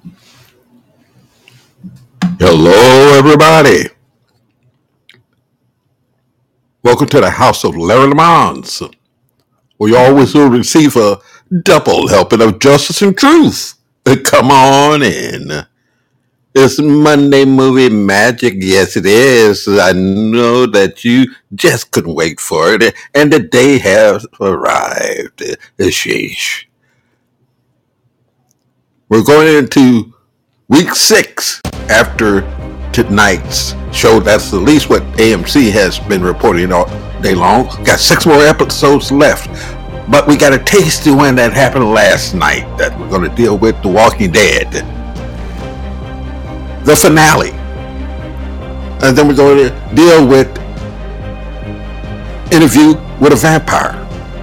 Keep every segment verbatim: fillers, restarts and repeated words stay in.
Hello, everybody. Welcome to the House of Larry Lamont, where you always will receive a double helping of justice and truth. Come on in. It's Monday Movie Magic. Yes, it is. I know that you just couldn't wait for it, and the day has arrived. Sheesh. We're going into week six after tonight's show. That's at least what A M C has been reporting all day long. Got six more episodes left. But we got a taste of when that happened last night that we're going to deal with The Walking Dead. The finale. And then we're going to deal with Interview with a Vampire.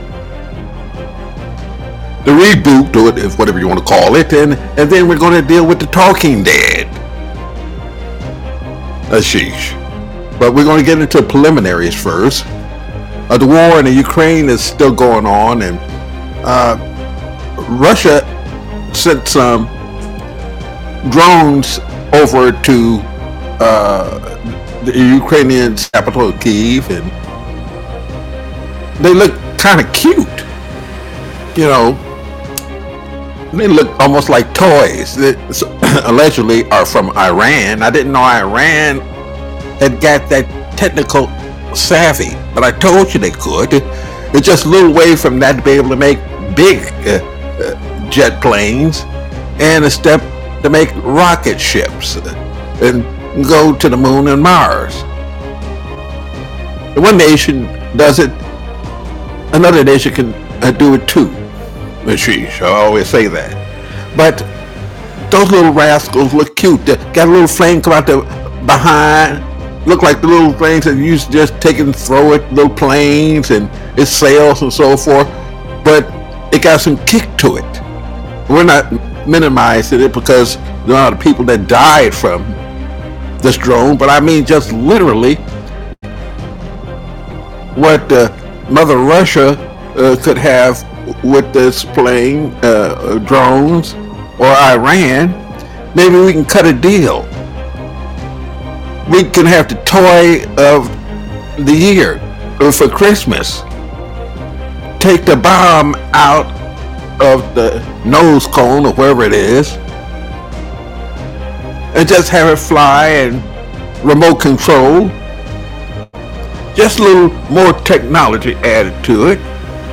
The reboot, or whatever you want to call it. And, and then we're going to deal with The Talking Dead. Uh, sheesh. But we're going to get into preliminaries first. Uh, the war in the Ukraine is still going on, and uh, Russia sent some drones over to uh, the Ukrainian capital, Kyiv, and they look kind of cute. You know, they look almost like toys. They allegedly are from Iran. I didn't know Iran had got that technical savvy, but I told you they could. It's just a little way from that to be able to make big uh, uh, jet planes, and a step to make rocket ships and go to the moon and Mars. One nation does it, another nation can uh, do it too. Sheesh, I always say that. But those little rascals look cute. They got a little flame come out the behind. Look like the little things that you used to just take and throw at little planes and its sails and so forth. But it got some kick to it. We're not minimizing it because there are a lot of people that died from this drone. But I mean just literally what uh, Mother Russia uh, could have with this plane, uh, drones, or Iran. Maybe we can cut a deal. We can have the toy of the year for Christmas. Take the bomb out of the nose cone or wherever it is, and just have it fly and remote control. Just a little more technology added to it.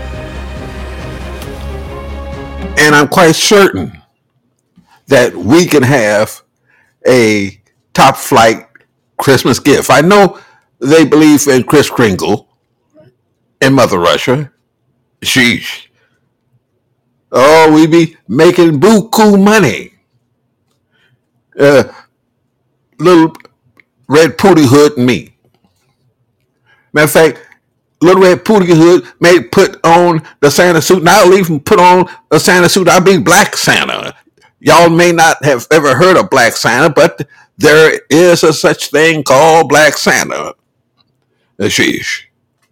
And I'm quite certain that we can have a top flight Christmas gift. I know they believe in Kris Kringle and Mother Russia. Sheesh. Oh, we be making buku money. Uh, little Red Pooty Hood and me. Matter of fact, Little Red Pooty Hood may put on the Santa suit, and I'll even put on a Santa suit. I'll be Black Santa. Y'all may not have ever heard of Black Santa, but there is a such thing called Black Santa. Sheesh.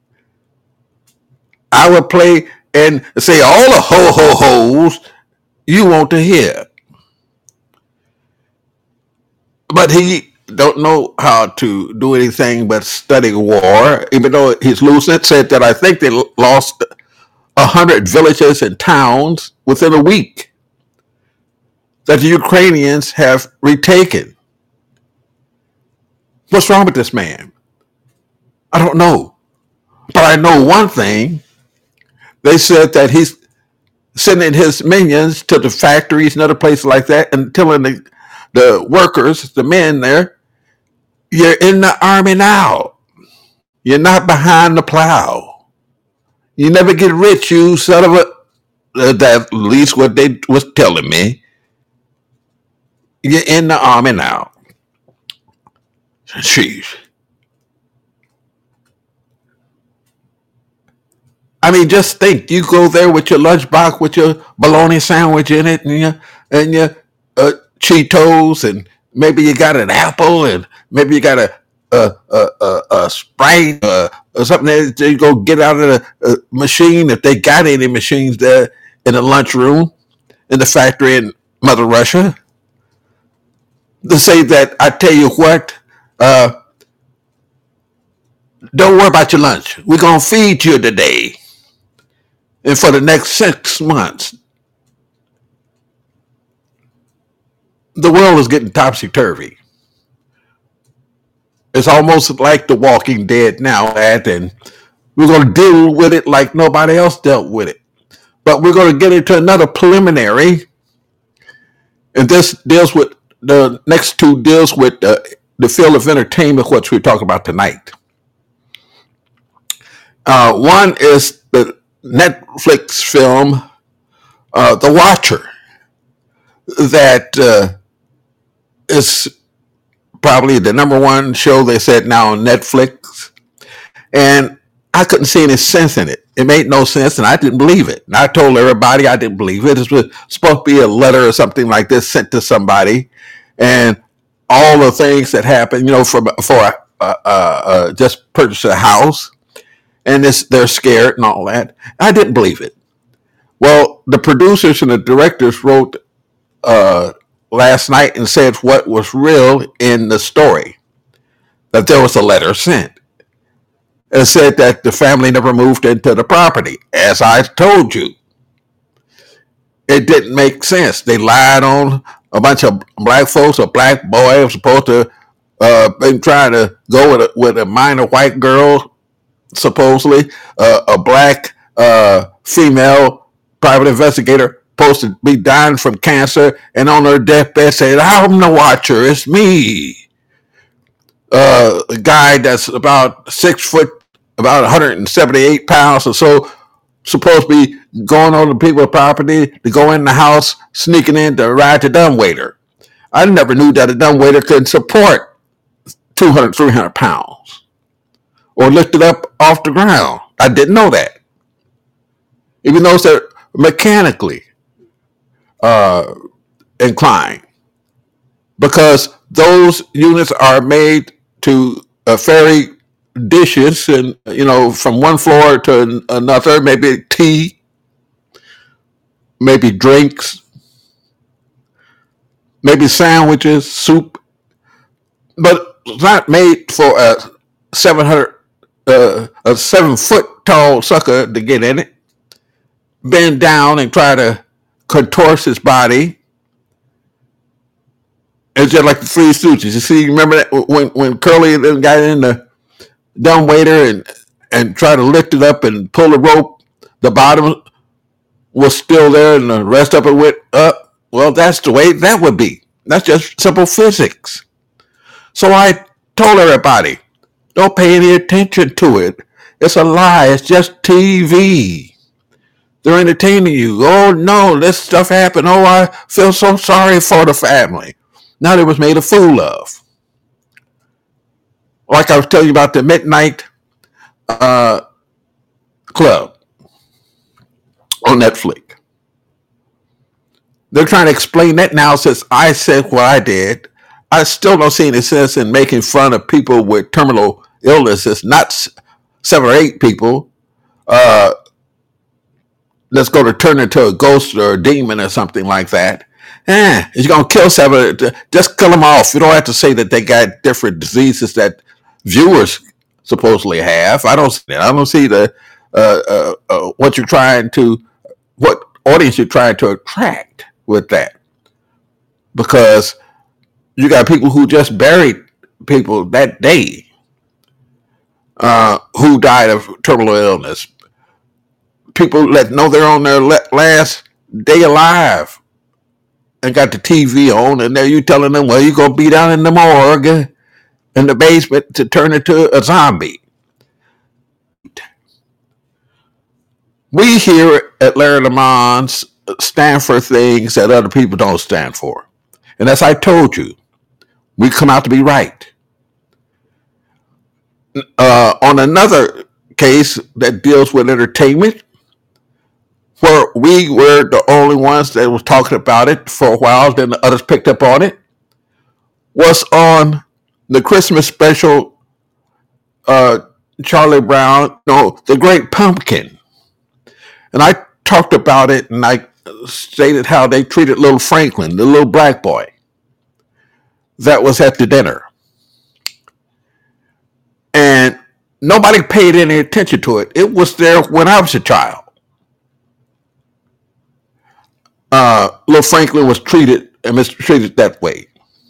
I would play and say all the ho-ho-hos you want to hear. But he don't know how to do anything but study war, even though his lieutenant said that I think they lost a hundred villages and towns within a week that the Ukrainians have retaken. What's wrong with this man? I don't know. But I know one thing. They said that he's sending his minions to the factories and other places like that and telling the, the workers, the men there, you're in the army now. You're not behind the plow. You never get rich, you son of a... Uh, that at least what they was telling me. You're in the army now. Sheesh. I mean, just think. You go there with your lunchbox with your bologna sandwich in it and your, and your uh, Cheetos, and maybe you got an apple, and maybe you got a a a, a, a Sprite uh, or something that you go get out of the uh, machine if they got any machines there in the lunchroom in the factory in Mother Russia. to say that I tell you what, uh, don't worry about your lunch. We're gonna feed you today and for the next six months. The world is getting topsy turvy. It's almost like The Walking Dead now, and we're going to deal with it like nobody else dealt with it. But we're going to get into another preliminary, and this deals with the next two deals with uh, the field of entertainment, which we're talking about tonight. Uh, one is the Netflix film, uh, The Watcher, that uh, is probably the number one show they said now on Netflix. And I couldn't see any sense in it. It made no sense, and I didn't believe it. And I told everybody I didn't believe it. It was supposed to be a letter or something like this sent to somebody, and all the things that happened, you know, for for uh, uh, uh, just purchase a house, and this, they're scared and all that. I didn't believe it. Well, the producers and the directors wrote uh, last night and said what was real in the story, that there was a letter sent. It said that the family never moved into the property. As I told you, it didn't make sense. They lied on a bunch of black folks. A black boy was supposed to uh, been trying to go with a, with a minor white girl, supposedly. Uh, a black uh, female private investigator supposed to be dying from cancer, and on her deathbed said, "I'm the watcher. It's me." Uh, a guy that's about six foot, about one hundred seventy-eight pounds or so, supposed to be going on the people's property to go in the house, sneaking in to ride the dumbwaiter. I never knew that a dumbwaiter could support two hundred, three hundred pounds or lift it up off the ground. I didn't know that. Even though they're mechanically uh, inclined, because those units are made to uh, ferry dishes, and you know, from one floor to another, maybe tea, maybe drinks, maybe sandwiches, soup, but it's not made for a seven hundred, uh, a seven foot tall sucker to get in it, bend down and try to contort his body. It's just like the Three Stooges. You see, remember that when when Curly then got in the dumbwaiter and and tried to lift it up and pull the rope, the bottom was still there and the rest of it went up. Well, that's the way that would be. That's just simple physics. So I told everybody, don't pay any attention to it. It's a lie. It's just T V. They're entertaining you. Oh no, this stuff happened. Oh, I feel so sorry for the family. Now they was made a fool of. Like I was telling you about the Midnight uh, Club on Netflix. They're trying to explain that now since I said what I did. I still don't see any sense in making fun of people with terminal illnesses, not seven or eight people uh, that's going to turn into a ghost or a demon or something like that. Eh, you're going to kill seven, just kill them off. You don't have to say that they got different diseases that viewers supposedly have. I don't see that. I don't see the uh, uh, uh, what you're trying to, what audience you're trying to attract with that, because you got people who just buried people that day uh, who died of terminal illness. People that know they're on their last day alive and got the T V on, and there you telling them, well, you're going to be down in the morgue in the basement to turn into a zombie. We here at Larry Lamont stand for things that other people don't stand for. And as I told you, we come out to be right. Uh, on another case that deals with entertainment, where we were the only ones that was talking about it for a while, then the others picked up on it, was on the Christmas special, uh, Charlie Brown, no, The Great Pumpkin. And I talked about it, and I stated how they treated little Franklin, the little black boy. that was at the dinner. And nobody paid any attention to it. It was there when I was a child. Uh, little Franklin was treated and mistreated that way.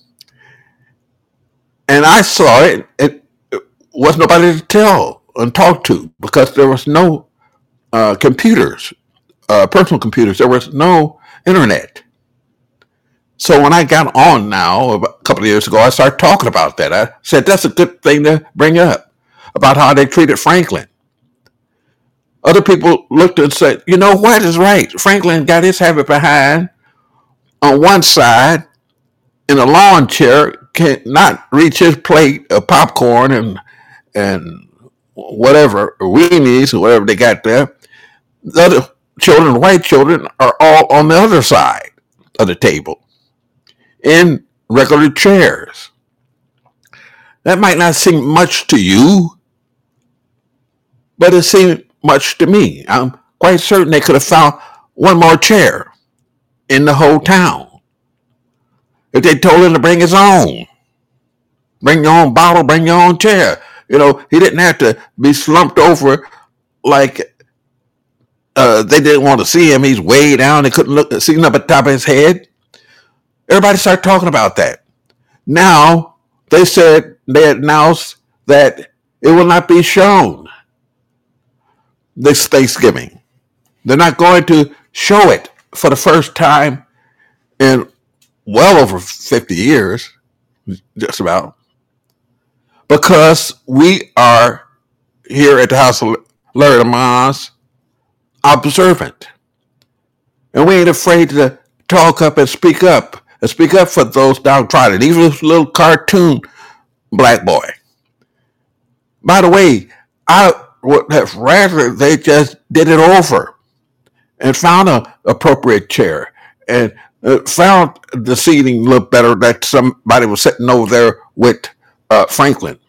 And I saw it. It, it was nobody to tell and talk to because there was no uh, computers, uh, personal computers. There was no internet. So when I got on now, a couple of years ago, I started talking about that. I said, that's a good thing to bring up, about how they treated Franklin. Other people looked and said, you know, what is right? Franklin got his habit behind on one side in a lawn chair, cannot reach his plate of popcorn and and whatever, weenies or whatever they got there. The other children, white children, are all on the other side of the table in regular chairs. That might not seem much to you, but it seemed much to me. I'm quite certain they could have found one more chair in the whole town if they told him to bring his own. Bring your own bottle, bring your own chair. You know, he didn't have to be slumped over like uh, they didn't want to see him. He's way down. They couldn't look, see him up at the top of his head. Everybody started talking about that. Now, they said, they announced that it will not be shown this Thanksgiving. They're not going to show it for the first time in well over fifty years, just about, because we are here at the house of Larry Lamont observant. And we ain't afraid to talk up and speak up, and speak up for those downtrodden, even this little cartoon black boy. By the way, I would have rather they just did it over and found an appropriate chair and uh, found the seating looked better, that somebody was sitting over there with uh, Franklin.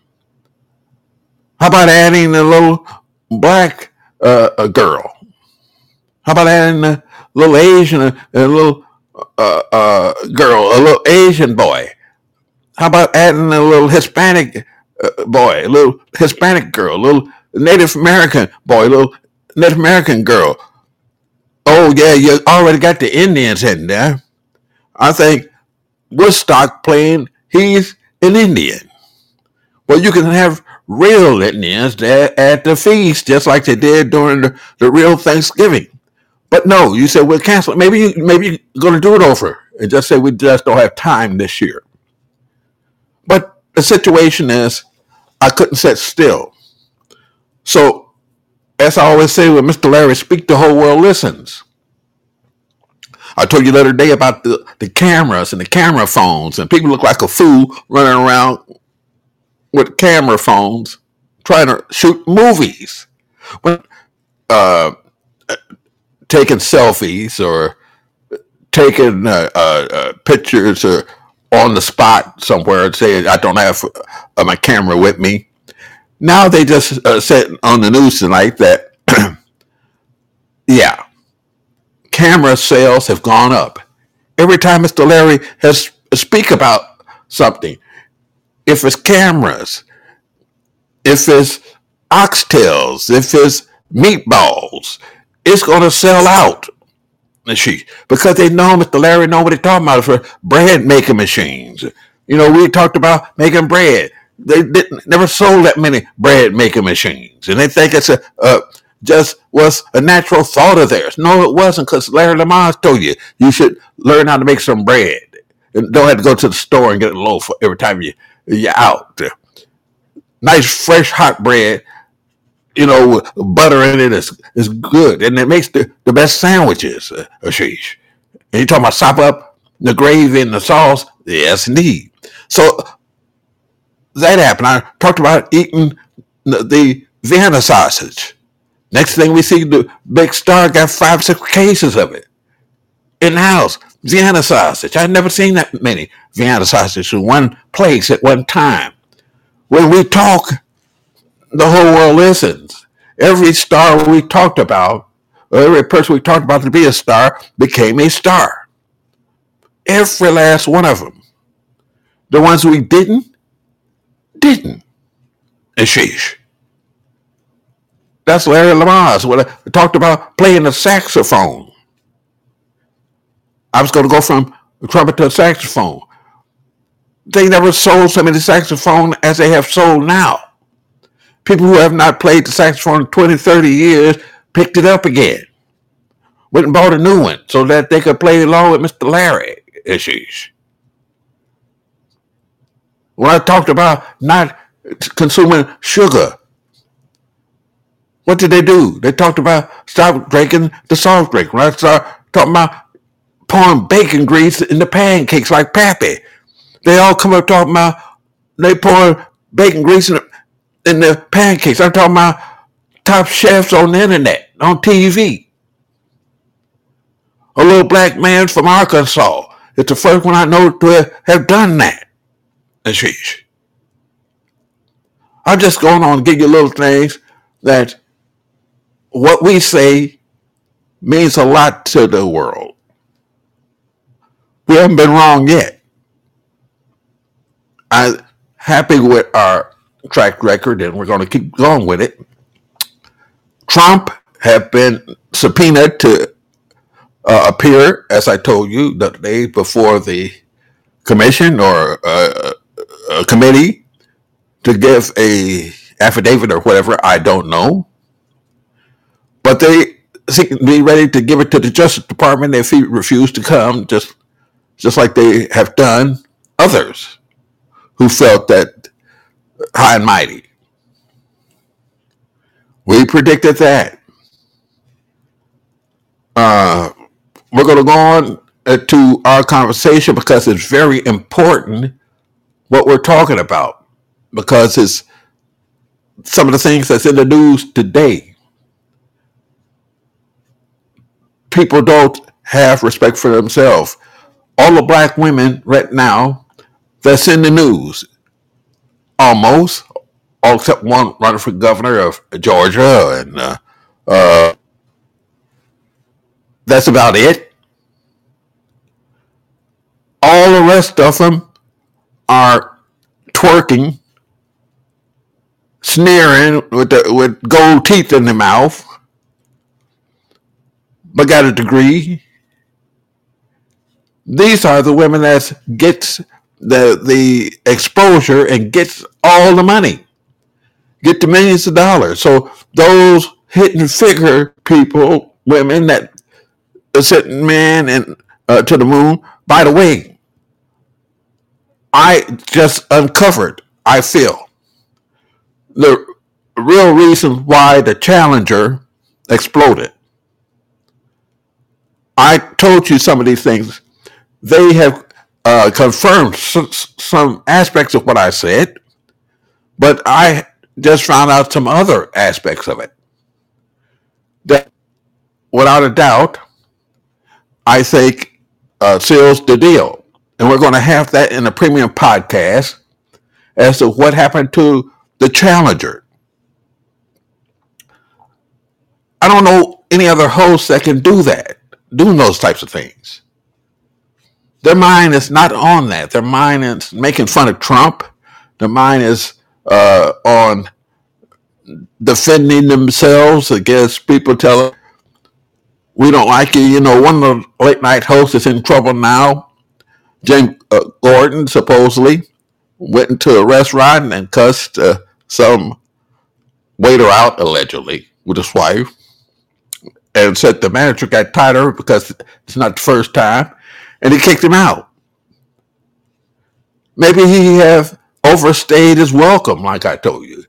How about adding a little black uh, a girl? How about adding a little Asian, a, a little uh, uh, girl, a little Asian boy? How about adding a little Hispanic uh, boy, a little Hispanic girl, a little Native American boy, a little Native American girl? Oh, yeah, you already got the Indians in there. I think Woodstock playing, he's an Indian. Well, you can have real Indians there at the feast, just like they did during the, the real Thanksgiving. But no, you said we'll cancel it. Maybe, you, maybe you're going to do it over and just say we just don't have time this year. But the situation is, I couldn't sit still. So, as I always say with Mister Larry, speak, the whole world listens. I told you the other day about the, the cameras and the camera phones, and people look like a fool running around with camera phones trying to shoot movies. When, uh, taking selfies or taking uh, uh, uh, pictures or on the spot somewhere and saying, I don't have uh, my camera with me. Now they just uh, said on the news tonight that, yeah, camera sales have gone up. Every time Mister Larry has speak about something, if it's cameras, if it's oxtails, if it's meatballs, it's going to sell out. She, because they know Mister Larry know what they're talking about for bread making machines. You know, we talked about making bread. They didn't never sold that many bread making machines, and they think it's a uh, just was a natural thought of theirs. No, it wasn't, because Larry Lamont told you you should learn how to make some bread, and don't have to go to the store and get a loaf every time you you're out. Nice fresh hot bread, you know, with butter in it is is good, and it makes the, the best sandwiches. Uh, Ashish, and you talking about sop up the gravy and the sauce? Yes, indeed. So that happened. I talked about eating the, the Vienna sausage. Next thing we see, the big star got five, six cases of it in the house. Vienna sausage. I've never seen that many Vienna sausages in one place at one time. When we talk, the whole world listens. Every star we talked about, or every person we talked about to be a star, became a star. Every last one of them. The ones we didn't, didn't. And sheesh. That's Larry Lamaz. When I talked about playing the saxophone. I was going to go from trumpet to saxophone. They never sold so many saxophones as they have sold now. People who have not played the saxophone in twenty, thirty years picked it up again. Went and bought a new one so that they could play along with Mister Larry issues. When I talked about not consuming sugar, what did they do? They talked about stop drinking the soft drink. When I started talking about pouring bacon grease in the pancakes like Pappy, they all come up talking about they pouring bacon grease in the, in the pancakes. I'm talking about top chefs on the internet, on T V. A little black man from Arkansas. It's the first one I know to have done that. And sheesh. I'm just going on to give you little things that what we say means a lot to the world. We haven't been wrong yet. I'm happy with our track record, and we're going to keep going with it. Trump have been subpoenaed to uh, appear, as I told you, the day before the commission or uh, a committee to give a affidavit or whatever. I don't know. But they seem to be ready to give it to the Justice Department if he refused to come, just just like they have done others who felt that high and mighty. We predicted that. Uh, we're going to go on uh, to our conversation because it's very important what we're talking about, because it's some of the things that's in the news today. People don't have respect for themselves. All the black women right now that's in the news, almost, all except one running for governor of Georgia, and uh, uh, that's about it. All the rest of them are twerking, sneering with the, with gold teeth in their mouth, but got a degree. These are the women that gets the the exposure and gets all the money, get the millions of dollars. So those hidden figure people, women that are sending men and uh, to the moon. By the way, I just uncovered, I feel, the real reason why the Challenger exploded. I told you some of these things. They have uh, confirmed some, some aspects of what I said, but I just found out some other aspects of it that, without a doubt, I think uh, seals the deal. And we're going to have that in a premium podcast as to what happened to the Challenger. I don't know any other host that can do that, doing those types of things. Their mind is not on that. Their mind is making fun of Trump. Their mind is uh, on defending themselves against people telling, we don't like you. You know, one of the late night hosts is in trouble now. James uh, Gordon supposedly went into a restaurant and cussed uh, some waiter out, allegedly, with his wife, and said the manager got tired of her because it's not the first time, and he kicked him out. Maybe he have overstayed his welcome, like I told you.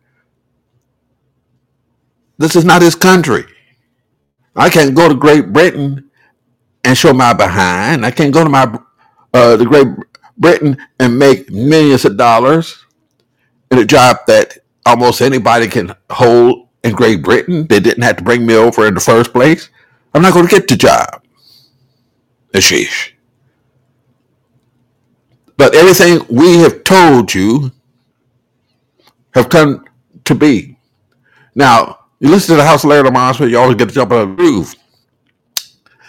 This is not his country. I can't go to Great Britain and show my behind. I can't go to my uh, the Great Britain and make millions of dollars in a job that almost anybody can hold in Great Britain. They didn't have to bring me over in the first place. I'm not going to get the job. Sheesh. But everything we have told you have come to be. Now, you listen to the House of Larry Lamont, you always get to jump on the groove.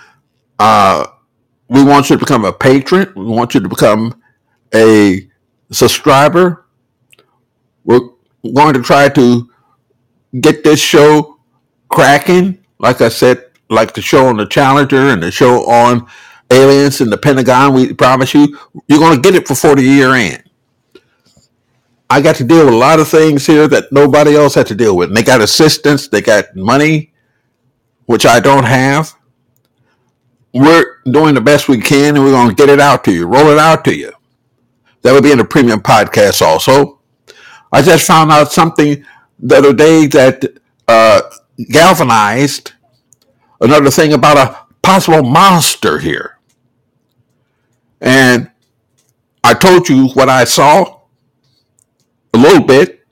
Uh, we want you to become a patron. We want you to become a subscriber. We're going to try to get this show cracking. Like I said, like the show on the Challenger and the show on aliens in the Pentagon. We promise you, you're going to get it before the year end. I got to deal with a lot of things here that nobody else had to deal with. And they got assistance, they got money, which I don't have. We're doing the best we can, and we're going to get it out to you, roll it out to you. That would be in the premium podcast also. I just found out something the other day that uh, galvanized another thing about a possible monster here. And I told you what I saw a little bit.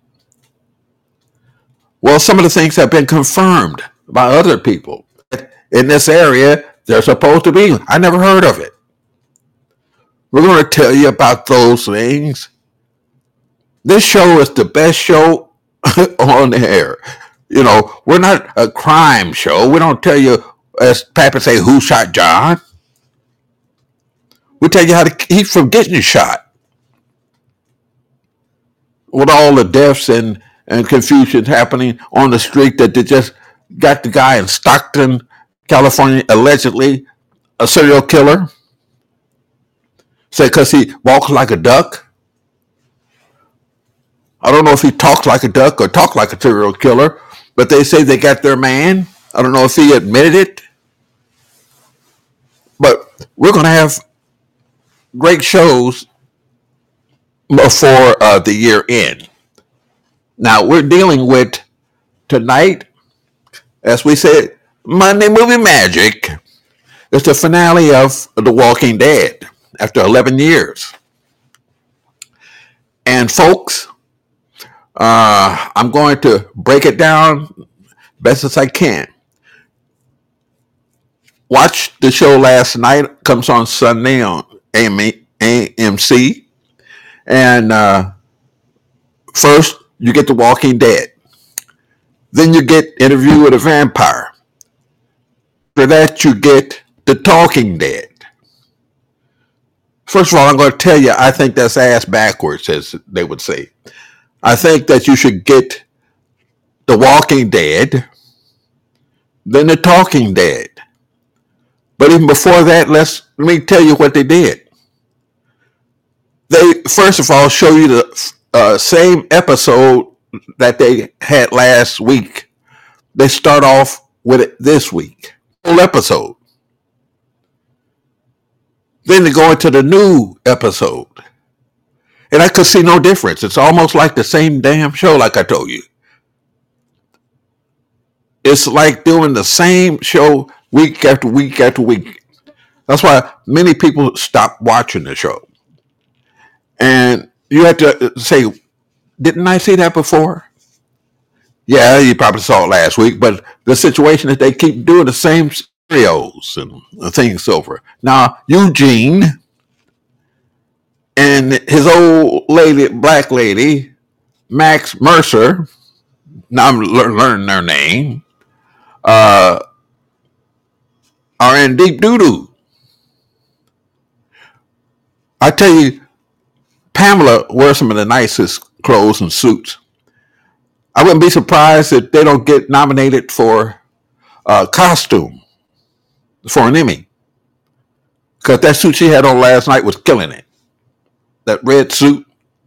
Well, some of the things have been confirmed by other people. In this area, they're supposed to be. I never heard of it. We're going to tell you about those things. This show is the best show on the air. You know, we're not a crime show. We don't tell you, as Pappy say, who shot John. We tell you how to keep from getting shot. With all the deaths and, and confusion happening on the street, that they just got the guy in Stockton, California, allegedly a serial killer. Say because he walks like a duck. I don't know if he talks like a duck or talks like a serial killer, but they say they got their man. I don't know if he admitted it. But we're going to have great shows before uh, the year end. Now, we're dealing with tonight, as we said, Monday Movie Magic. It's the finale of The Walking Dead after eleven years. And folks, uh, I'm going to break it down best as I can. Watched the show last night. Comes on Sunday on A M C. And uh, first, you get The Walking Dead. Then you get Interview with a Vampire. After that, you get The Talking Dead. First of all, I'm going to tell you, I think that's ass backwards, as they would say. I think that you should get The Walking Dead, then The Talking Dead. But even before that, let's let me tell you what they did. They, first of all, show you the uh, same episode that they had last week. They start off with it this week. Whole episode. Then they go into the new episode. And I could see no difference. It's almost like the same damn show, like I told you. It's like doing the same show week after week after week. That's why many people stop watching the show. And you have to say, didn't I see that before? Yeah, you probably saw it last week, but the situation is they keep doing the same scenarios and things over. Now, Eugene and his old lady, black lady, Max Mercer, now I'm learning their name, uh, are in deep doo-doo. I tell you, Pamela wears some of the nicest clothes and suits. I wouldn't be surprised if they don't get nominated for uh, costume for an Emmy. Because that suit she had on last night was killing it. That red suit.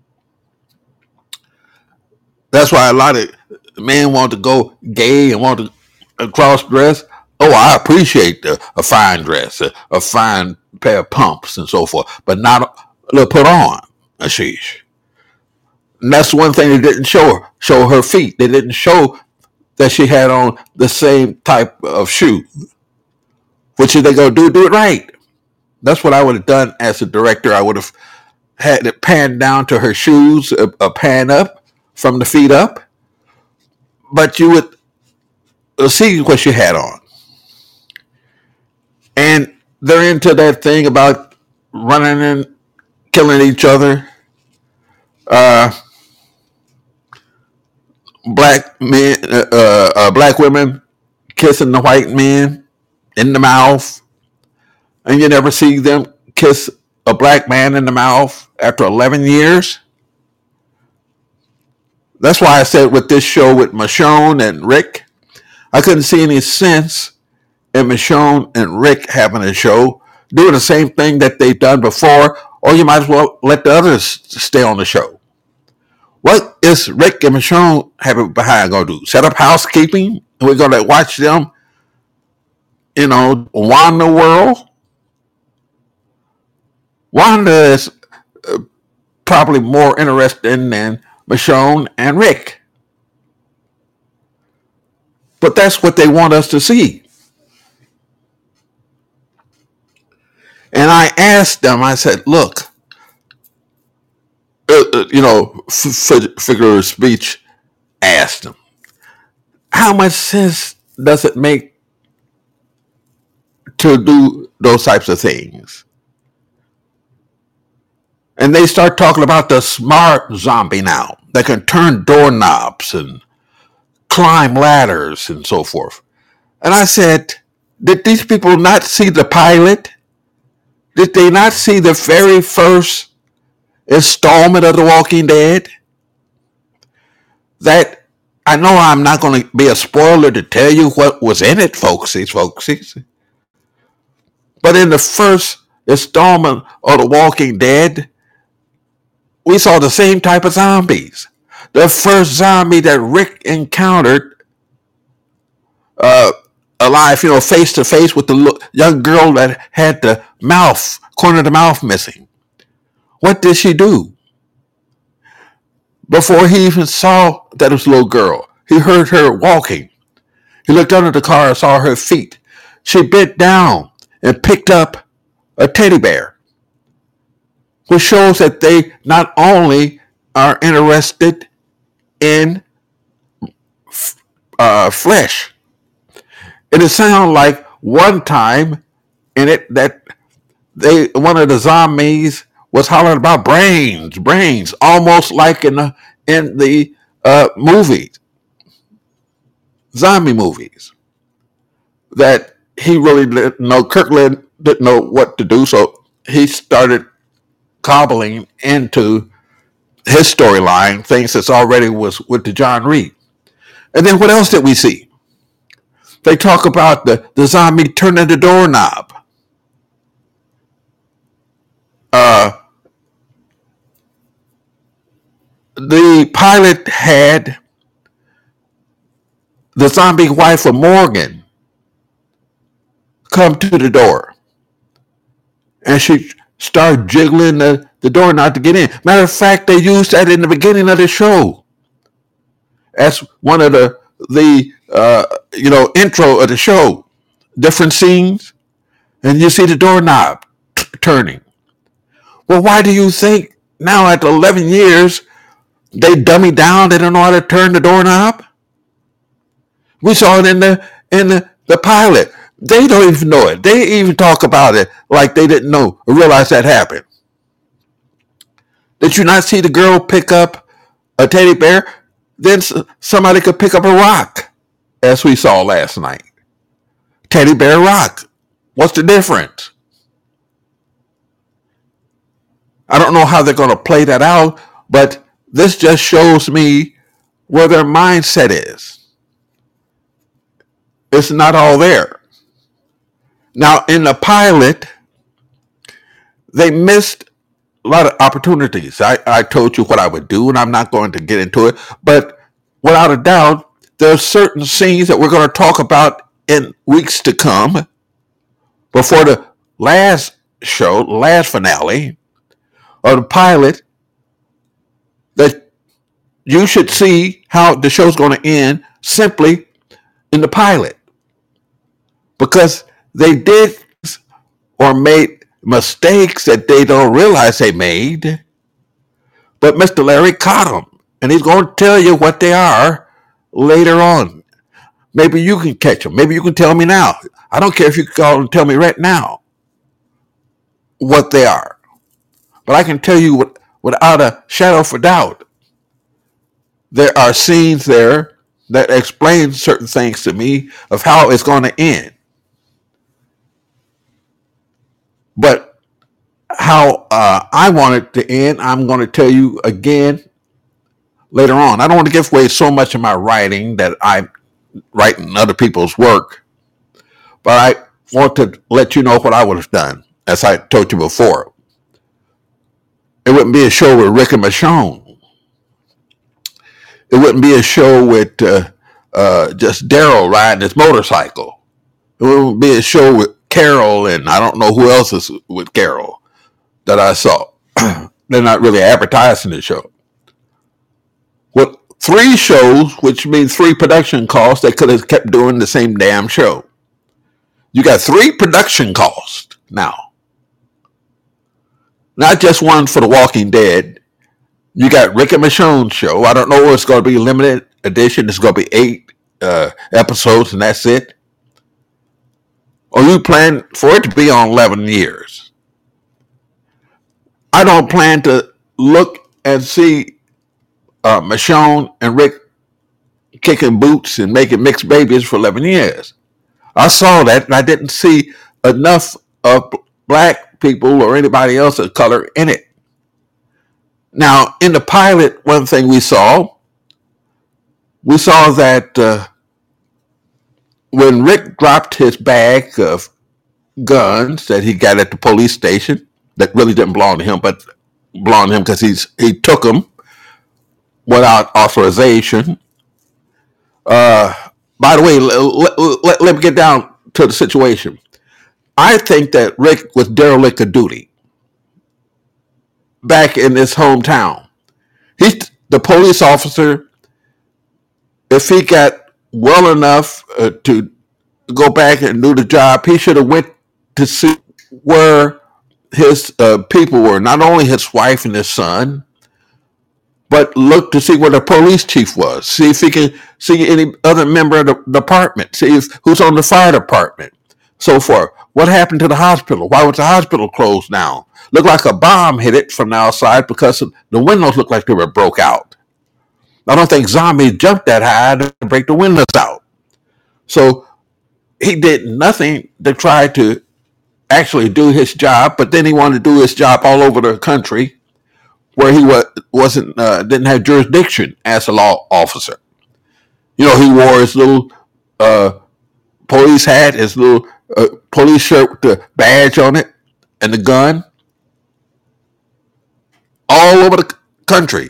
That's why a lot of men want to go gay and want to cross dress. Oh, I appreciate the, a fine dress, a, a fine pair of pumps and so forth, but not a, put on. Ashish. And that's one thing they didn't show her, show her feet. They didn't show that she had on the same type of shoe. Which if they go do, do it right. That's what I would have done as a director. I would have had it panned down to her shoes, a, a pan up from the feet up. But you would see what she had on. And they're into that thing about running and killing each other. Uh, black men, uh, uh, black women kissing the white men in the mouth, and you never see them kiss a black man in the mouth after eleven years. That's why I said with this show with Michonne and Rick, I couldn't see any sense in Michonne and Rick having a show, doing the same thing that they've done before, or you might as well let the others stay on the show. What is Rick and Michonne having behind going to do? Set up housekeeping? And we're going to watch them, you know, wander the world? Wanda is uh, probably more interesting than Michonne and Rick. But that's what they want us to see. And I asked them, I said, look, uh, uh, you know, f- f- figure of speech, asked them, how much sense does it make to do those types of things? And they start talking about the smart zombie now that can turn doorknobs and climb ladders and so forth. And I said, did these people not see the pilot? Did they not see the very first installment of The Walking Dead? That I know I'm not going to be a spoiler to tell you what was in it, folksies, folksies. But in the first installment of The Walking Dead, we saw the same type of zombies. The first zombie that Rick encountered uh, alive, you know, face to face with the young girl that had the mouth, corner of the mouth missing. What did she do? Before he even saw that it was a little girl, he heard her walking. He looked under the car and saw her feet. She bent down and picked up a teddy bear, which shows that they not only are interested in uh, flesh. It sounds like one time in it that they one of the zombies was hollering about brains, brains, almost like in the in the uh, movies, zombie movies. That he really didn't know. Kirkland didn't know what to do, so he started cobbling into his storyline things that's already was with the John Reed. And then what else did we see? They talk about the, the zombie turning the doorknob. Uh, the pilot had the zombie wife of Morgan come to the door. And she started jiggling the, the doorknob to get in. Matter of fact, they used that in the beginning of the show as one of the the uh, you know intro of the show. Different scenes, and you see the doorknob t- turning. Well, why do you think now after eleven years they dummy down? They don't know how to turn the doorknob. We saw it in the in the, the pilot. They don't even know it. They even talk about it like they didn't know or realize that happened. Did you not see the girl pick up a teddy bear? Then somebody could pick up a rock, as we saw last night. Teddy bear rock. What's the difference? I don't know how they're going to play that out, but this just shows me where their mindset is. It's not all there. Now, in the pilot, they missed a lot of opportunities. I, I told you what I would do, and I'm not going to get into it. But without a doubt, there are certain scenes that we're going to talk about in weeks to come before the last show, last finale of the pilot, that you should see how the show's going to end simply in the pilot. Because they did or made mistakes that they don't realize they made. But Mister Larry caught them, and he's going to tell you what they are later on. Maybe you can catch them. Maybe you can tell me now. I don't care if you call and tell me right now what they are. But I can tell you what, without a shadow of a doubt, there are scenes there that explain certain things to me of how it's going to end. But how uh, I want it to end, I'm going to tell you again later on. I don't want to give away so much of my writing that I write in other people's work, but I want to let you know what I would have done. As I told you before, it wouldn't be a show with Rick and Michonne. It wouldn't be a show with uh, uh, just Daryl riding his motorcycle. It wouldn't be a show with Carol, and I don't know who else is with Carol that I saw. They're not really advertising the show. With three shows, which means three production costs, they could have kept doing the same damn show. You got three production costs now. Not just one for The Walking Dead. You got Rick and Michonne's show. I don't know if it's going to be a limited edition. It's going to be eight uh, episodes and that's it. Or you plan for it to be on eleven years. I don't plan to look and see uh, Michonne and Rick kicking boots and making mixed babies for eleven years. I saw that and I didn't see enough of black people or anybody else of color in it. Now, in the pilot, one thing we saw, we saw that uh, when Rick dropped his bag of guns that he got at the police station, that really didn't belong to him, but belonged to him because he's he took them without authorization. Uh, by the way, let, let, let me get down to the situation. I think that Rick was derelict of duty back in his hometown. He's the police officer. If he got well enough uh, to go back and do the job, he should have went to see where his uh, people were, not only his wife and his son, but look to see where the police chief was. See if he can see any other member of the department. See if who's on the fire department. So forth. What happened to the hospital? Why was the hospital closed down? Looked like a bomb hit it from the outside because the windows looked like they were broke out. I don't think zombies jumped that high to break the windows out. So he did nothing to try to actually do his job, but then he wanted to do his job all over the country where he was, wasn't uh, didn't have jurisdiction as a law officer. You know, he wore his little uh, police hat, his little uh, police shirt with the badge on it, and the gun all over the country.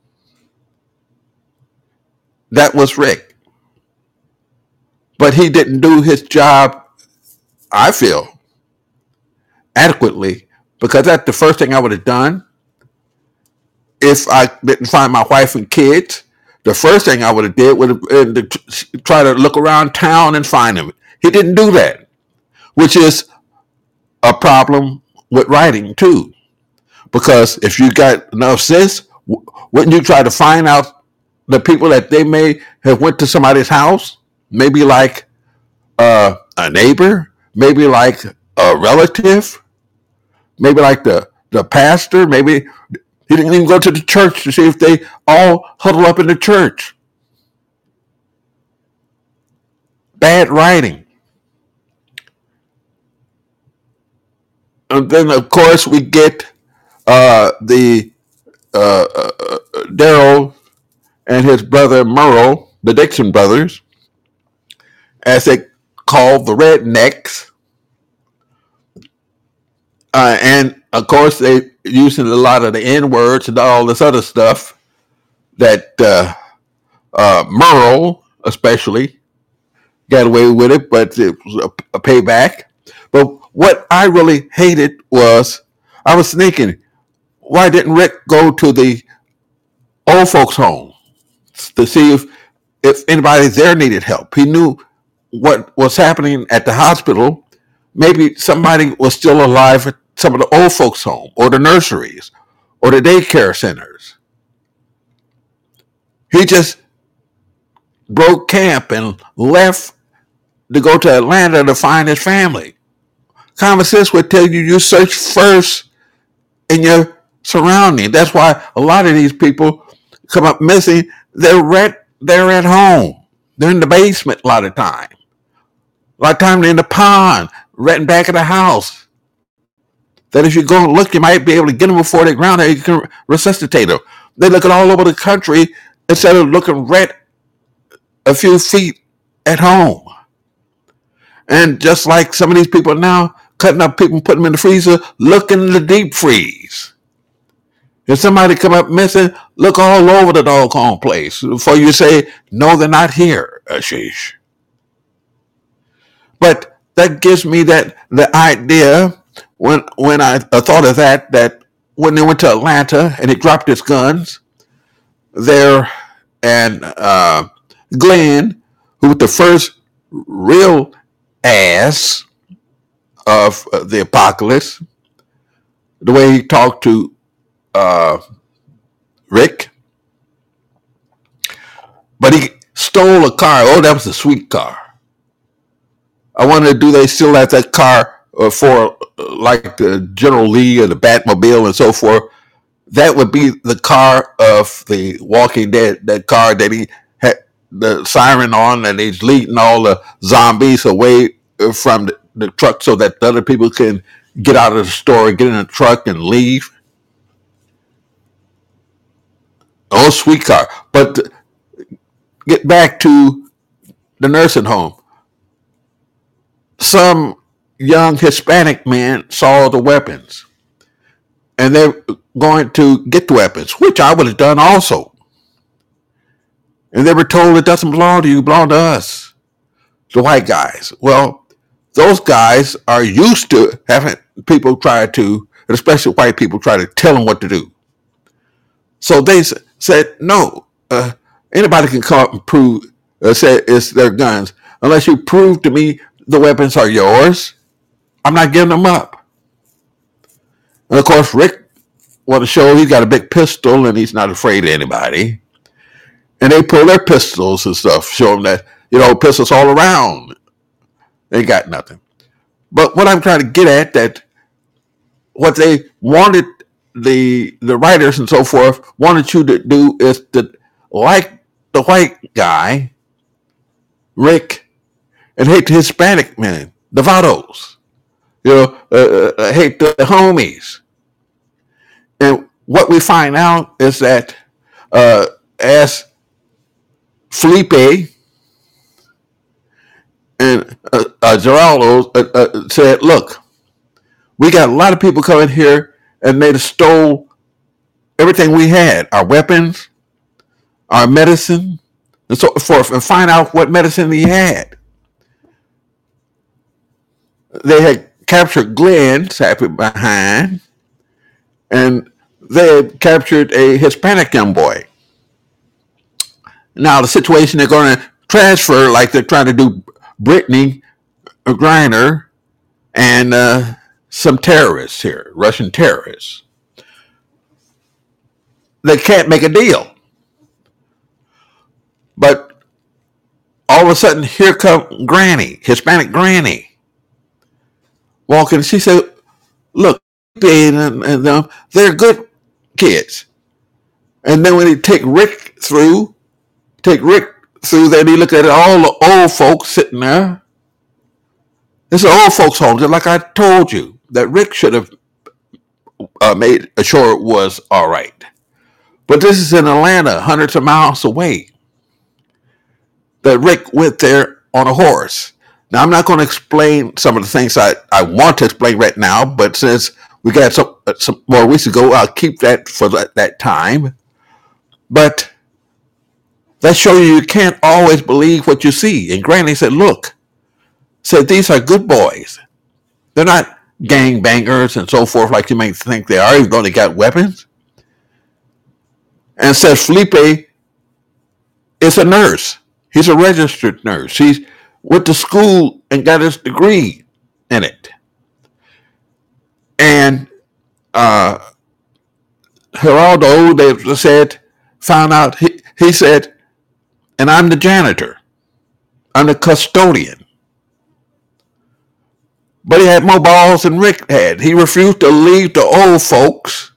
That was Rick. But he didn't do his job, I feel, adequately, because that's the first thing I would have done if I didn't find my wife and kids. The first thing I would have did would have been to try to look around town and find him. He didn't do that, which is a problem with writing too. Because if you got enough sense, wouldn't you try to find out the people that they may have went to somebody's house? Maybe like uh, a neighbor, maybe like a relative, maybe like the, the pastor, maybe he didn't even go to the church to see if they all huddle up in the church. Bad writing. And then, of course, we get uh, the uh, uh, Daryl and his brother Merle, the Dixon brothers, as they called the Rednecks. Uh, and, of course, they using a lot of the N-words and all this other stuff that uh, uh, Merle, especially, got away with it, but it was a, a payback. But what I really hated was, I was thinking, why didn't Rick go to the old folks' home to see if, if anybody there needed help? He knew what was happening at the hospital. Maybe somebody was still alive at some of the old folks' home or the nurseries or the daycare centers. He just broke camp and left to go to Atlanta to find his family. Common sense would tell you you search first in your surrounding. That's why a lot of these people come up missing. They're at, they're at home. They're in the basement a lot of time. A lot of time they're in the pond, right in back of the house. That if you go and look, you might be able to get them before they ground. You can resuscitate them. They look at all over the country instead of looking right a few feet at home. And just like some of these people now, cutting up people and putting them in the freezer, look in the deep freeze. If somebody come up missing, look all over the doggone place before you say, no, they're not here, Ashish. But that gives me that the idea when when I, I thought of that, that when they went to Atlanta and he dropped his guns there, and uh, Glenn, who was the first real ass of uh, the apocalypse, the way he talked to uh, Rick, but he stole a car. Oh, that was a sweet car. I wonder, do they still have that car uh, for uh, like the General Lee or the Batmobile and so forth? That would be the car of the Walking Dead, that car that he had the siren on and he's leading all the zombies away from the, the truck so that the other people can get out of the store and get in the truck and leave. Oh, sweet car. But get back to the nursing home. Some young Hispanic men saw the weapons and they're going to get the weapons, which I would have done also. And they were told it doesn't belong to you, it belongs to us, the white guys. Well, those guys are used to having people try to, especially white people, try to tell them what to do. So they said, no, uh, anybody can come up and prove, uh, say it's their guns. Unless you prove to me the weapons are yours, I'm not giving them up. And of course, Rick wanted to show he's got a big pistol and he's not afraid of anybody. And they pull their pistols and stuff, show them that, you know, pistols all around. They got nothing. But what I'm trying to get at, that what they wanted, the the writers and so forth wanted you to do is to like the white guy, Rick, and hate the Hispanic men, the vatos. You know, uh, uh, hate the homies. And what we find out is that uh, as Felipe and uh, uh, Geraldo uh, uh, said, look, we got a lot of people coming here and they stole everything we had, our weapons, our medicine, and so forth, and find out what medicine he had. They had captured Glenn, sat behind, and they had captured a Hispanic young boy. Now the situation, they're going to transfer like they're trying to do Brittany Griner and uh, some terrorists here, Russian terrorists. They can't make a deal. But all of a sudden, here come Granny, Hispanic Granny, walking. She said, look, and, and them, they're good kids. And then when he take Rick through, take Rick through there, and he look at all the old folks sitting there. It's an old folks home, just like I told you, that Rick should have uh, made sure it was all right. But this is in Atlanta, hundreds of miles away, that Rick went there on a horse. Now, I'm not going to explain some of the things I, I want to explain right now, but since we got some, some more weeks ago, I'll keep that for that, that time. But that shows you you can't always believe what you see. And Granny said, look, said these are good boys. They're not gang bangers and so forth like you may think they are, even though they got weapons. And said Felipe is a nurse. He's a registered nurse. He's went to school and got his degree in it. And uh, Geraldo, they said, found out, he, he said, and I'm the janitor. I'm the custodian. But he had more balls than Rick had. He refused to leave the old folks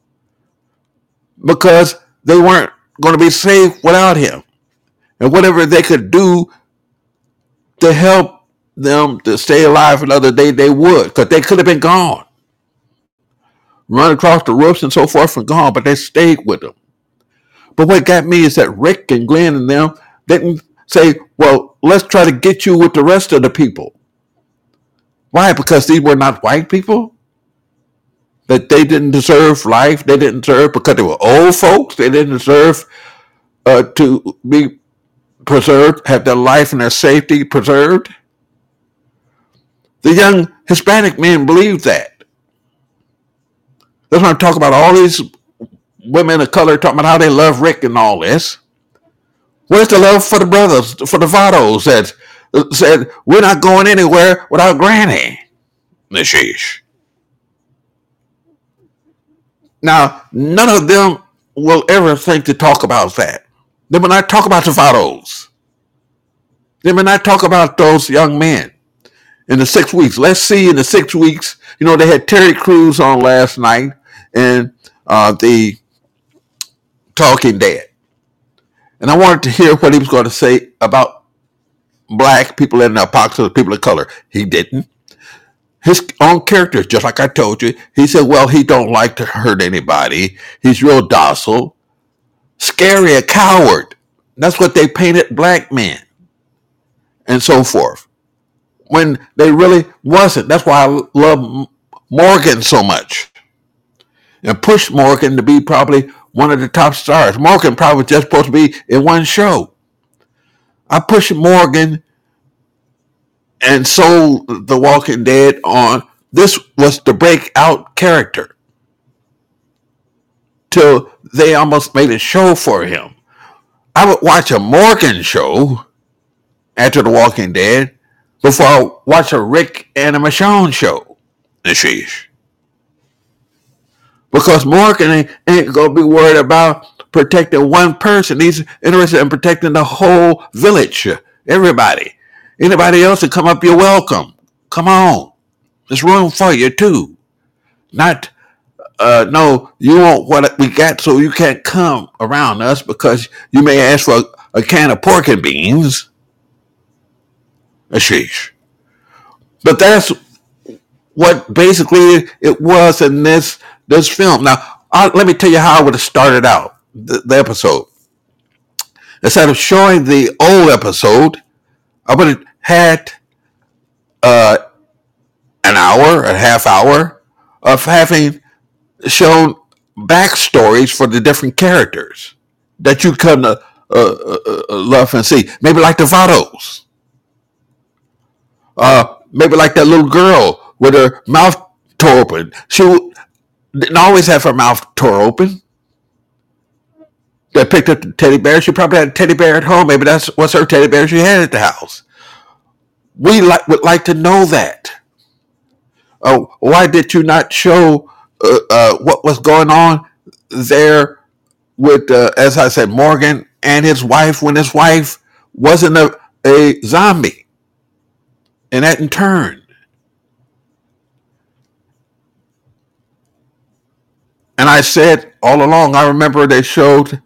because they weren't going to be safe without him. And whatever they could do to help them to stay alive another day, they would, because they could have been gone. Run across the roofs and so forth and gone, but they stayed with them. But what got me is that Rick and Glenn and them didn't say, well, let's try to get you with the rest of the people. Why? Because these were not white people? That they didn't deserve life? They didn't deserve because they were old folks? They didn't deserve uh, to be preserved, have their life and their safety preserved? The young Hispanic men believed that. That's why I'm talking about all these women of color talking about how they love Rick and all this. Where's the love for the brothers, for the Vados that said, we're not going anywhere without Granny? Sheesh. Now, none of them will ever think to talk about that. They will not talk about the Vados. They will not talk about those young men in the six weeks. Let's see in the six weeks, you know, they had Terry Crews on last night and uh, the Talking Dead. And I wanted to hear what he was going to say about black people in the apocalypse, people of color. He didn't. His own character, just like I told you, he said, well, he don't like to hurt anybody. He's real docile, scary, a coward. That's what they painted black men and so forth. When they really wasn't. That's why I love Morgan so much and pushed Morgan to be probably one of the top stars. Morgan probably was just supposed to be in one show. I pushed Morgan and sold The Walking Dead on this was the breakout character till they almost made a show for him. I would watch a Morgan show after The Walking Dead before I watch a Rick and a Michonne show. Sheesh. Because Morgan ain't, ain't going to be worried about protecting one person. He's interested in protecting the whole village, everybody. Anybody else to come up, you're welcome. Come on. There's room for you, too. Not, uh, no, you want what we got, so you can't come around us because you may ask for a, a can of pork and beans. Sheesh. But that's what basically it was in this this film. Now, I'll, let me tell you how I would have started out the, the episode. Instead of showing the old episode, I would have had uh, an hour, a half hour of having shown backstories for the different characters that you come to uh, uh, love and see. Maybe like the Vados. Uh, maybe like that little girl with her mouth tore open. She didn't always have her mouth tore open. They picked up the teddy bear. She probably had a teddy bear at home. Maybe that's what's her teddy bear she had at the house. We like, would like to know that. Uh, why did you not show uh, uh, what was going on there with, uh, as I said, Morgan and his wife when his wife wasn't a, a zombie? And that in turn. And I said all along, I remember they showed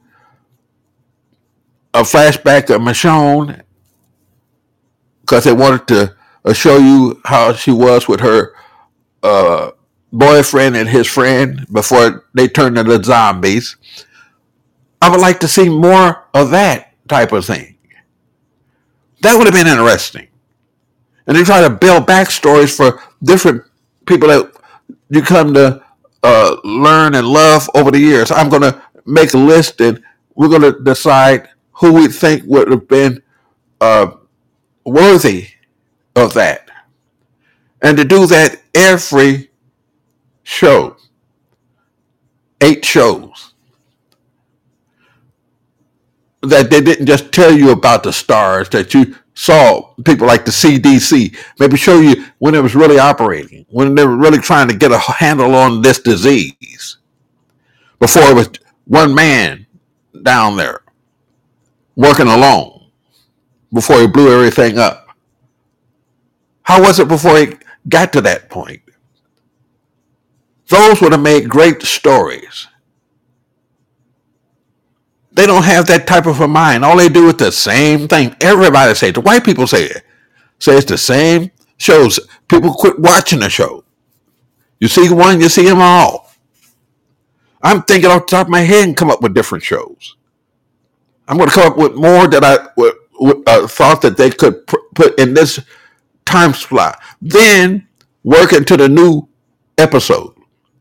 a flashback of Michonne because they wanted to uh, show you how she was with her uh, boyfriend and his friend before they turned into zombies. I would like to see more of that type of thing. That would have been interesting. And they try to build backstories for different people that you come to uh, learn and love over the years. I'm going to make a list and we're going to decide who we think would have been uh, worthy of that. And to do that every show. Eight shows. That they didn't just tell you about the stars, that you saw people like the C D C, maybe show you when it was really operating, when they were really trying to get a handle on this disease, before it was one man down there working alone, before he blew everything up. How was it before he got to that point? Those would have made great stories. They don't have that type of a mind. All they do is the same thing. Everybody says it. The white people say it. Say it's the same shows. People quit watching the show. You see one, you see them all. I'm thinking off the top of my head and come up with different shows. I'm going to come up with more that I w- w- uh, thought that they could pr- put in this time slot. Then work into the new episode.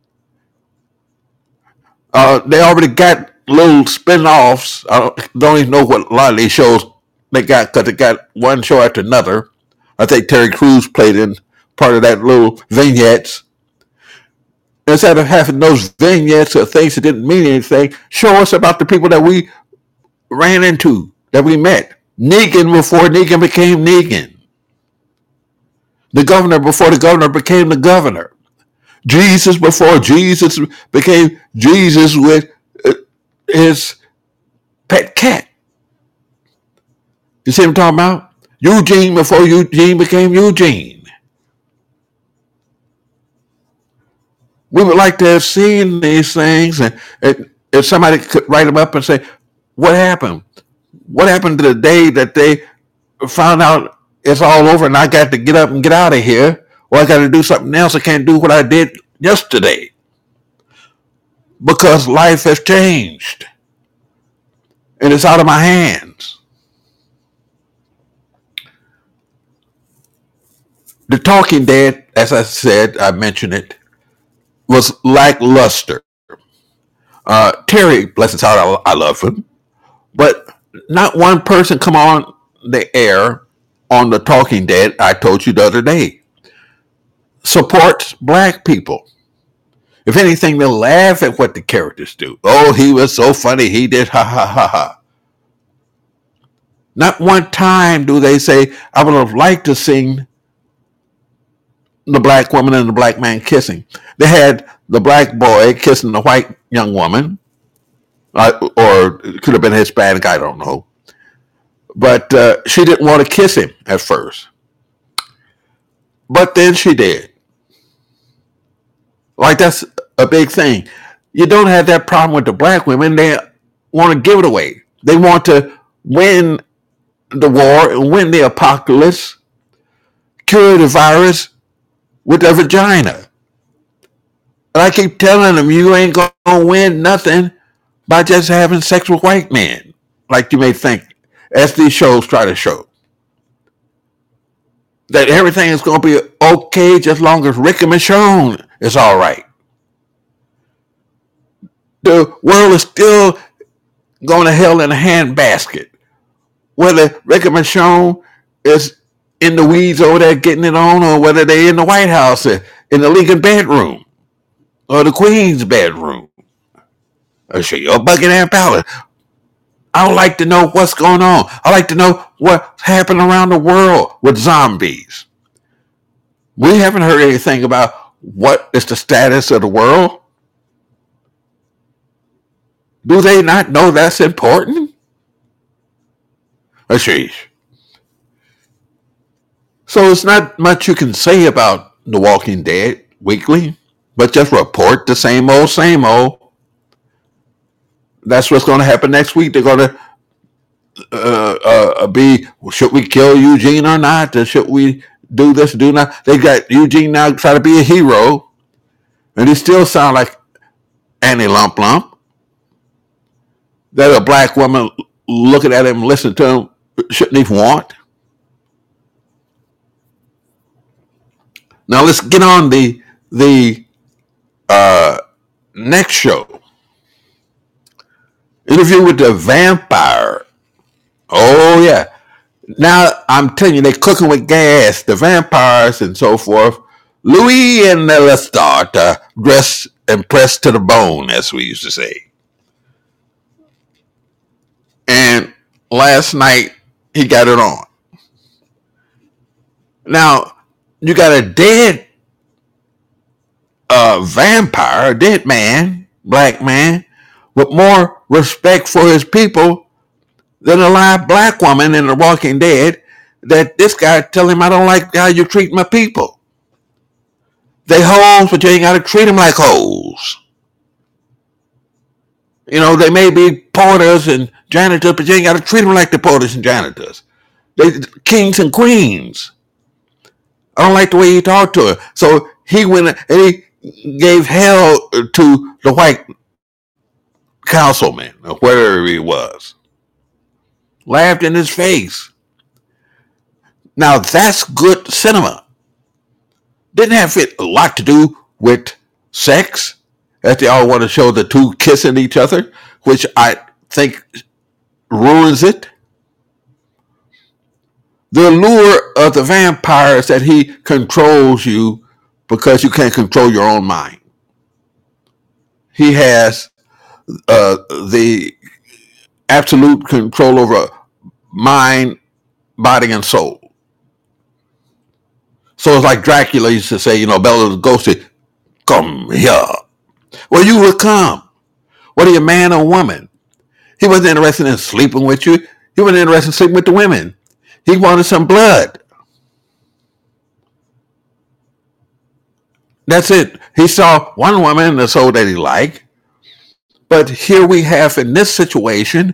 Uh, they already got little spin-offs. I don't, don't even know what a lot of these shows they got because they got one show after another. I think Terry Crews played in part of that little vignettes. Instead of having those vignettes or things that didn't mean anything, show us about the people that we ran into, that we met. Negan before Negan became Negan. The governor before the governor became the governor. Jesus before Jesus became Jesus with uh, his pet cat. You see what I'm talking about? Eugene before Eugene became Eugene. We would like to have seen these things, and, and if somebody could write them up and say, what happened? What happened to the day that they found out it's all over and I got to get up and get out of here, or I got to do something else? I can't do what I did yesterday because life has changed and it's out of my hands. The Talking Dead, as I said, I mentioned it, was lackluster. Uh, Terry, bless his heart, I, I love him, but not one person come on the air on The Talking Dead, I told you the other day, supports black people. If anything, they'll laugh at what the characters do. Oh, he was so funny, he did ha ha ha ha. Not one time do they say, I would have liked to sing the black woman and the black man kissing. They had the black boy kissing the white young woman, uh, or it could have been Hispanic, I don't know. But uh, she didn't want to kiss him at first. But then she did. Like, that's a big thing. You don't have that problem with the black women. They want to give it away. They want to win the war and win the apocalypse, cure the virus with their vagina. And I keep telling them, you ain't going to win nothing by just having sex with white men, like you may think, as these shows try to show. That everything is going to be okay just as long as Rick and Michonne is all right. The world is still going to hell in a handbasket. Whether Rick and Michonne is in the weeds over there getting it on, or whether they're in the White House, in the Lincoln bedroom, or the Queen's bedroom, or your Buckingham Palace. I would like to know what's going on. I like to know what's happening around the world with zombies. We haven't heard anything about what is the status of the world. Do they not know that's important? Ashish. So it's not much you can say about The Walking Dead weekly, but just report the same old, same old. That's what's going to happen next week. They're going to uh, uh, be, should we kill Eugene or not? Should we do this, do not? They got Eugene now try to be a hero, and he still sound like Annie Lump Lump. That a black woman looking at him, listening to him, shouldn't even want. Now let's get on the the uh, next show. Interview with the vampire. Oh yeah. Now I'm telling you, they're cooking with gas. The vampires and so forth. Louis and Lestat, uh, dressed and pressed to the bone, as we used to say. And last night he got it on. Now you got a dead uh, vampire, a dead man, black man, with more respect for his people than a live black woman in The Walking Dead, that this guy tell him, I don't like how you treat my people. They hoes, but you ain't got to treat them like hoes. You know, they may be porters and janitors, but you ain't got to treat them like the porters and janitors. They kings and queens. I don't like the way he talked to her. So he went and he gave hell to the white councilman, or whatever he was. laughed in his face. Now that's good cinema. Didn't have it a lot to do with sex, that they all want to show the two kissing each other, which I think ruins it. The allure of the vampire is that he controls you because you can't control your own mind. He has uh, the absolute control over mind, body, and soul. So it's like Dracula used to say, you know, Bela Lugosi, come here. Well, you will come. Whether you're a man or woman. He wasn't interested in sleeping with you. He wasn't interested in sleeping with the women. He wanted some blood. That's it. He saw one woman in the soul that he liked. But here we have in this situation,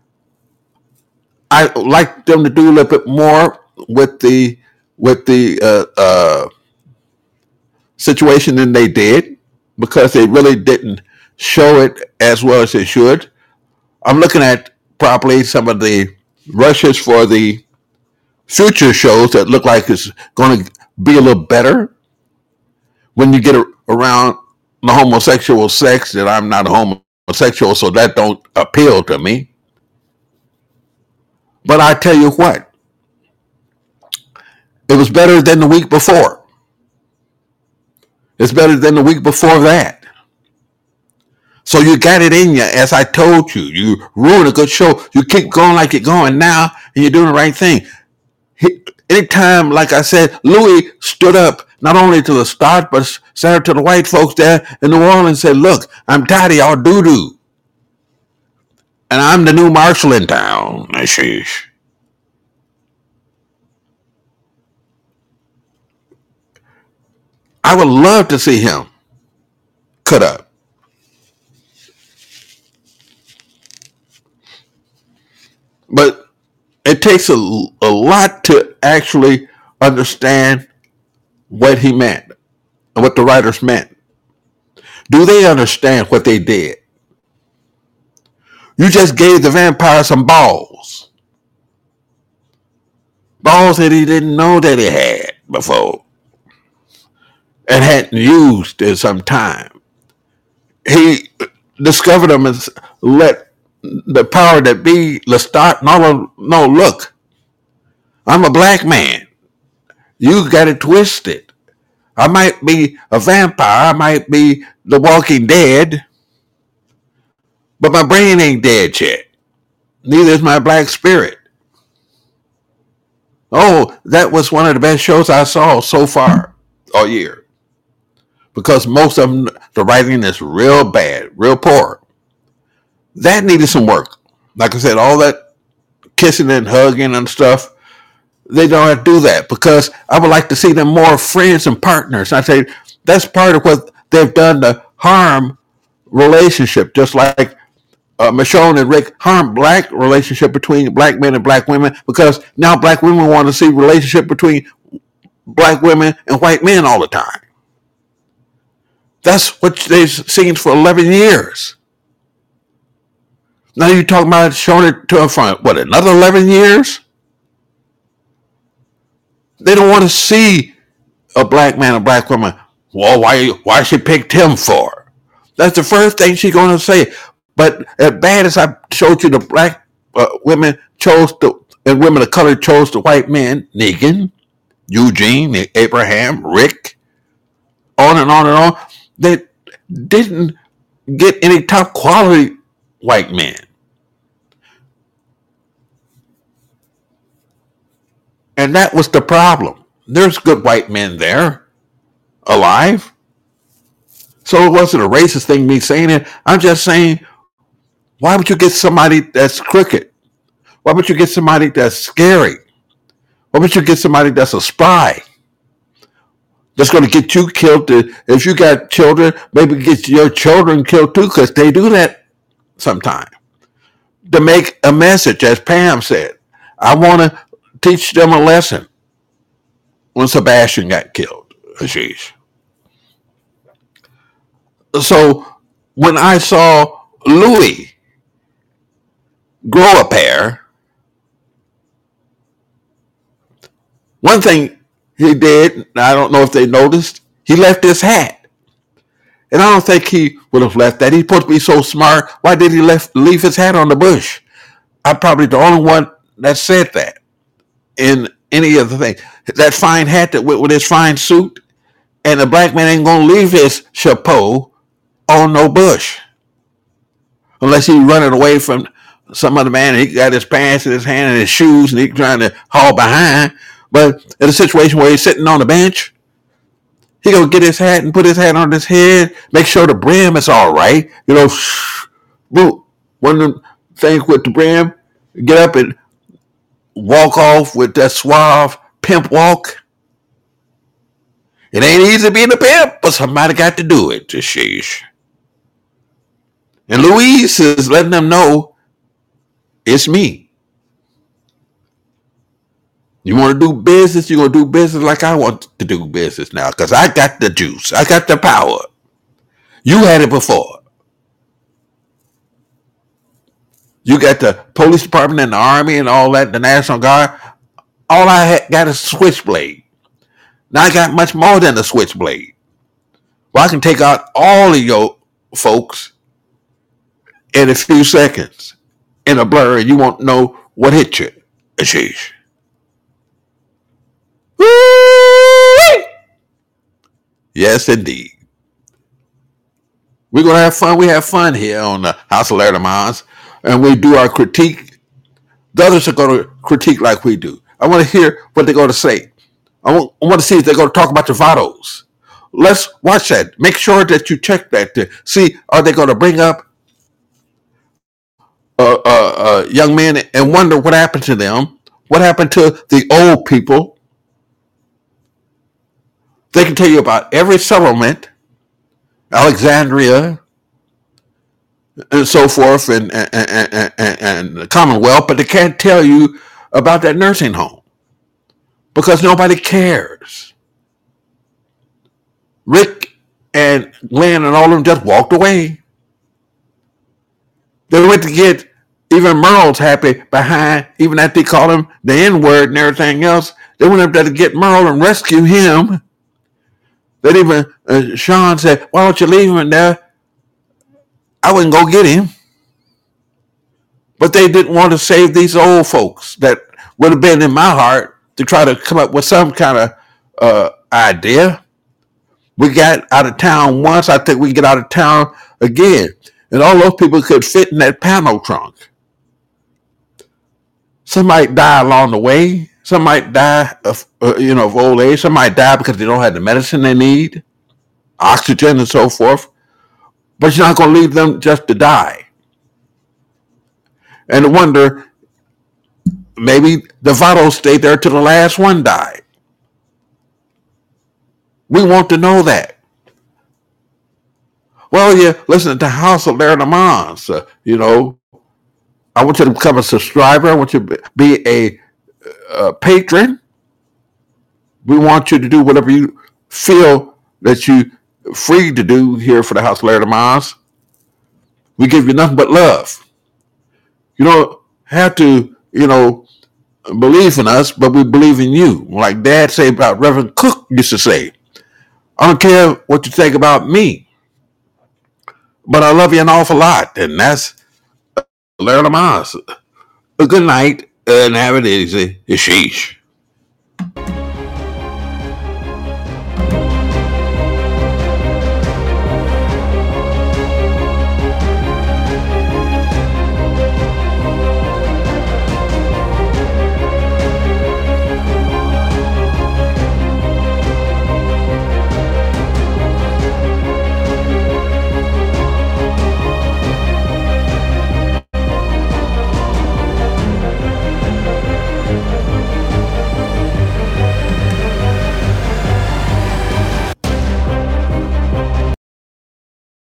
I like them to do a little bit more with the with the uh, uh, situation than they did, because they really didn't show it as well as they should. I'm looking at probably some of the rushes for the future shows that look like it's going to be a little better when you get around the homosexual sex. That I'm not a homosexual, so that don't appeal to me. But I tell you what, it was better than the week before. It's better than the week before that. So you got it in you, as I told you. You ruin a good show. You keep going like you're going now, and you're doing the right thing. He, anytime, like I said, Louis stood up not only to the start, but started to the white folks there in New Orleans and said, look, I'm tired of y'all doo-doo. And I'm the new marshal in town. Sheesh. I would love to see him cut up. But it takes a, a lot to actually understand what he meant and what the writers meant. Do they understand what they did? You just gave the vampire some balls. Balls that he didn't know that he had before and hadn't used in some time. He discovered them and let the power that be Lestat, no, no, look, I'm a black man. You got it twisted. I might be a vampire. I might be the Walking Dead, but my brain ain't dead yet. Neither is my black spirit. Oh, that was one of the best shows I saw so far all year. Because most of them, the writing is real bad, real poor. That needed some work. Like I said, all that kissing and hugging and stuff, they don't have to do that, because I would like to see them more friends and partners. I say that's part of what they've done to harm relationship, just like uh, Michonne and Rick harm black relationship between black men and black women, because now black women want to see relationship between black women and white men all the time. That's what they've seen for eleven years. Now you're talking about showing it to them for, what, another eleven years? They don't want to see a black man and black woman. Well, why, why she picked him for? That's the first thing she's going to say. But as bad as I showed you, the black uh, women chose the, and women of color chose the white men, Negan, Eugene, Abraham, Rick, on and on and on. They didn't get any top quality white men. And that was the problem. There's good white men there, alive. So it wasn't a racist thing, me saying it. I'm just saying, why would you get somebody that's crooked? Why would you get somebody that's scary? Why would you get somebody that's a spy? That's going to get you killed. If you got children, maybe get your children killed too, because they do that sometimes. To make a message, as Pam said. I want to teach them a lesson. When Sebastian got killed. Sheesh. So when I saw Louis grow a pair, One thing he did, I don't know if they noticed, he left his hat. And I don't think he would have left that. He's supposed to be so smart. Why did he left, leave his hat on the bush? I'm probably the only one that said that in any of the thing. That fine hat that went with his fine suit, and the black man ain't gonna leave his chapeau on no bush unless he's running away from some other man and he got his pants in his hand and his shoes and he's trying to haul behind. But in a situation where he's sitting on the bench, he gonna get his hat and put his hat on his head, make sure the brim is all right. You know, boom, one of them things with the brim, get up and walk off with that suave pimp walk. It ain't easy being a pimp, but somebody got to do it. Sheesh. And Louise is letting them know it's me. You want to do business? You're going to do business like I want to do business now because I got the juice. I got the power. You had it before. You got the police department and the army and all that, the National Guard. All I got is switchblade. Now I got much more than a switchblade. Well, I can take out all of your folks in a few seconds in a blur, and you won't know what hit you. Sheesh. Woo-wee! Yes, indeed. We're going to have fun. We have fun here on the House of Larry Lamont, and we do our critique. The others are going to critique like we do. I want to hear what they're going to say. I want, I want to see if they're going to talk about the Vados. Let's watch that. Make sure that you check that to see, are they going to bring up uh, uh, uh, young men and wonder what happened to them? What happened to the old people? They can tell you about every settlement, Alexandria, and so forth, and, and, and, and, and the Commonwealth, but they can't tell you about that nursing home because nobody cares. Rick and Glenn and all of them just walked away. They went to get even Merle's happy behind, even after they called him the N-word and everything else. They went up there to get Merle and rescue him. That even uh, Sean said, why don't you leave him in there? I wouldn't go get him. But they didn't want to save these old folks that would have been in my heart to try to come up with some kind of uh, idea. We got out of town once. I think we get out of town again. And all those people could fit in that panel trunk. Some might die along the way. Some might die of, uh, you know, of old age. Some might die because they don't have the medicine they need, oxygen and so forth. But you're not going to leave them just to die. And to wonder, maybe the Vados stayed there till the last one died. We want to know that. Well, you're listening to House of Larry Lamont. Uh, you know, I want you to become a subscriber. I want you to be a, a patron. We want you to do whatever you feel that you're free to do here for the House of Larry Lamont. We give you nothing but love. You don't have to, you know, believe in us, but we believe in you. Like Dad said about Reverend Cook used to say, I don't care what you think about me, but I love you an awful lot. And that's Larry Lamont. A good night and have it easy. Sheesh.